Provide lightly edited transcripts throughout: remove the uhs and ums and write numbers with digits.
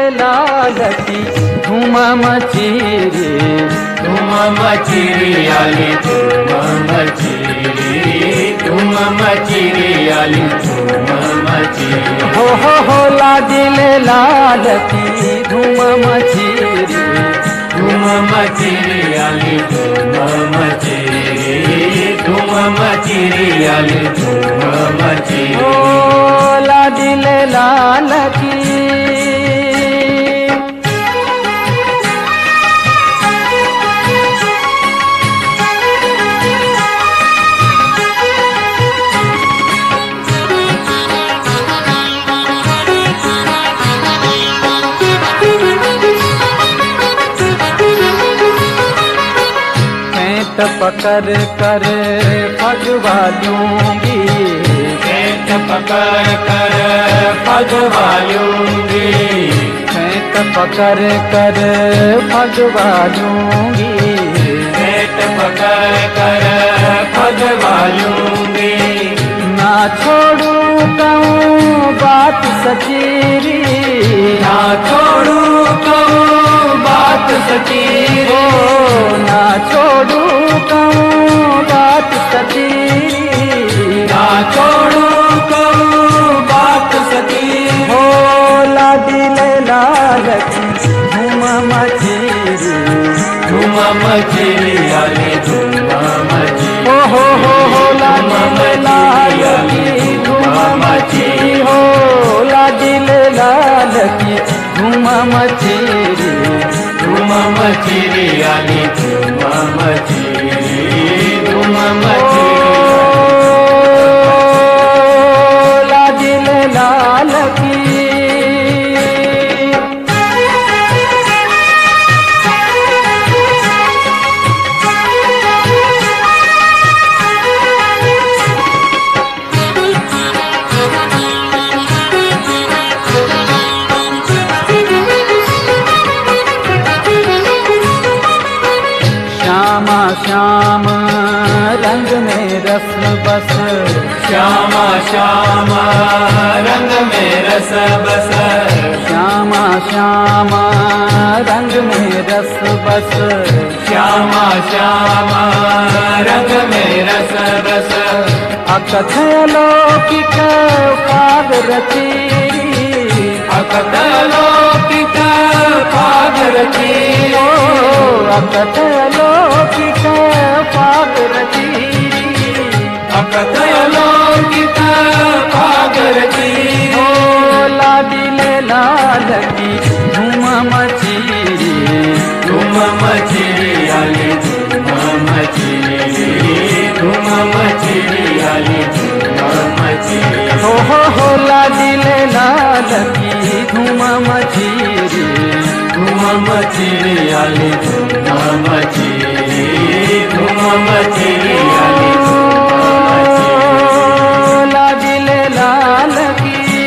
लाल की धूम मची रे, धूम मची रे आली धूम मची रे, धूम मची रे आली धूम मची रे। हो लागिले लाल की धूम मची रे, धूम मची रे आली धूम मची रे, धूम मची रे आली धूम मची रे। ओ लागिले लाल की पकड़ कर भगवा लूंगी, पेट पकड़ कर भगवा लूंगी, पेट पकड़ कर भगवा लूंगी, पेट पकड़ कर भगवा लूंगी। ना छोड़ू कहूँ बात सचीरी, ना छोड़ू कहूँ बात सचीरी, ना छोड़ू कहूँ बात सचीरी, ना छोड़ू कहूँ बात सचीरी। हो लागिले लाल की धूम मची रे, धूम मची रे आली धूम मची रे। हो लागिले लाल की धूम मची, हो लागिले लाल की धूम मची रे, धूम मची रे आली धूम मची रे, धूम मची रे। लागिले लाल की श्यामा श्याम रंग में रस बस, श्यामा श्यामा रंग में रस बस, श्यामा श्यामा रंग में रस बस, श्यामा श्यामा रंग में रस बस। अकथ लौकिक पाग रचीरी, अकथ लौकिक पाग रचीरी, अकथ लौकिक पाग रचीरी, अकथ लौकिक पाग रचीरी। हो लागिले लाल की धूम मची रे, धूम मची रे आली धूम मची रे, धूम मची रे आली धूम मची रे। हो लागिले लाल की धूम मची रे, धूम मची रे आली धूम मची रे, धूम मची रे आली धूम मची रे। लागिले लाल की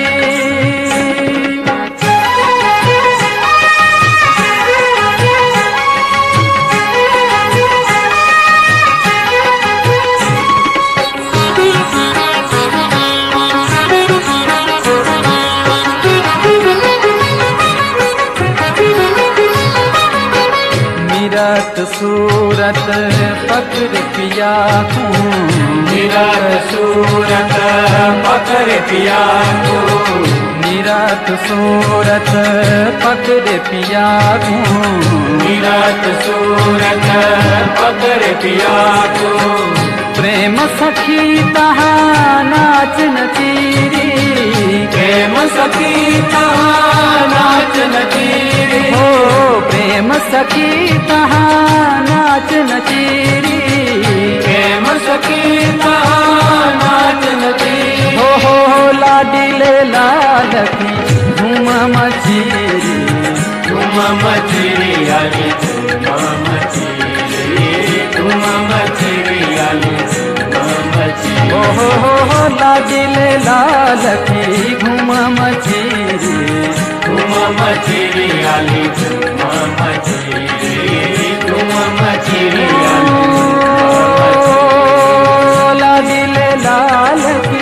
निरत सूरत पकड़ पिया हूँ, निरत सूरत पकड़ पिया को, निरत सूरत पकड़ पिया हूँ, निरत सूरत पकड़ पिया को। प्रेम सखी तहा नाच नचीरी, प्रेम सखी तहाँ नाच नचीरी, हो प्रेम सखी तहा नाच नचीरी, प्रेम सखी तहाँ नाच नचीरी। हो लागिले लाल की धूम मची रे, धूम मची रे आली धूम मची रे, धूम मची रे आली धूम मची रे। हो लागिले लाल की धूम मची रे, धूम मची रे आली धूम मची रे, धूम मची रे आली धूम मची रे। लागिले लाल की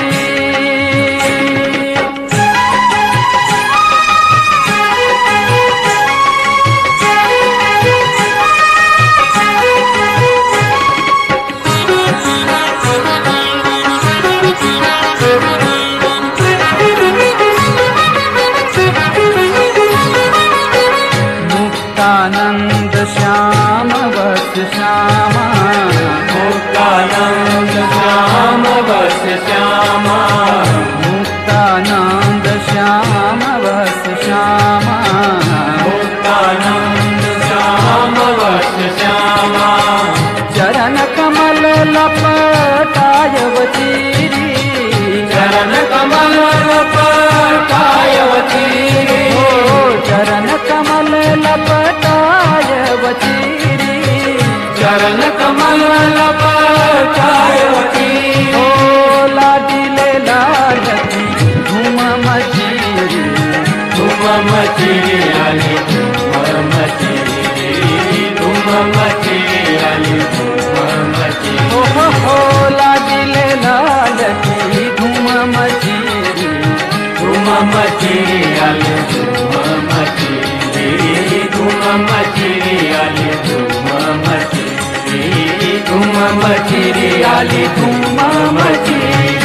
मुक्तानंद श्याम वस श्यामा मुक्तानंद श्याम वस श्यामा मुक्तानंद श्याम वस श्यामा मुक्तानंद श्याम वस श्यामा चरण कमल लपटाय वचीरी चरण कमल लपटाय वचीरी चरण कमल लपटाय वचीरी चरण कमल लपटाय वचीरी लाडिले लाडकी धूम मचीरी धूम मचीरी आली धूम मचीरी धूम मचीरी आली धूम मचीरी हो लाडिले लाडकी धूम मचीरी धूम मचीरी आली धूम मचीरी धूम मचीरी आली धूम मचीरी धूम मचीरी आली धूम मचीरी